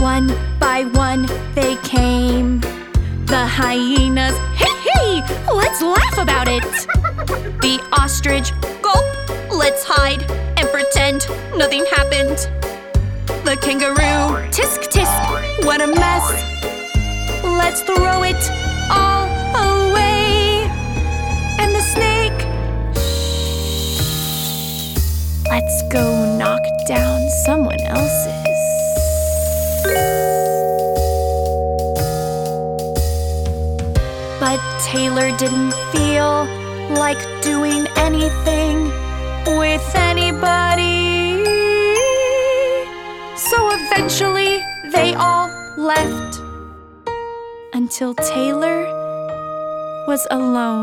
One by one they came. The hyenas, hey, let's laugh about it. The ostrich, gulp, let's hide and pretend nothing happened. The kangaroo, tisk tisk, what a mess. Let's throw it all away. And the snake, let's go knock down someone else's. But Taylor didn't feel like doing anything with anybody. So eventually they all left until Taylor was alone.